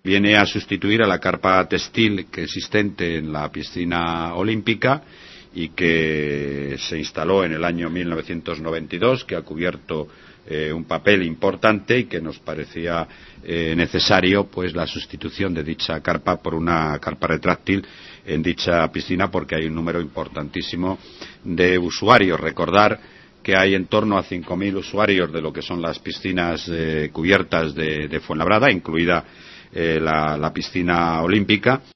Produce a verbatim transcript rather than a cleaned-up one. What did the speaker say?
viene a sustituir a la carpa textil que existente en la piscina olímpica y que se instaló en el año mil novecientos noventa y dos, que ha cubierto eh, un papel importante y que nos parecía eh, necesario pues la sustitución de dicha carpa por una carpa retráctil en dicha piscina, porque hay un número importantísimo de usuarios. Recordar que hay en torno a cinco mil usuarios de lo que son las piscinas eh, cubiertas de, de Fuenlabrada, incluida eh, la, la piscina olímpica.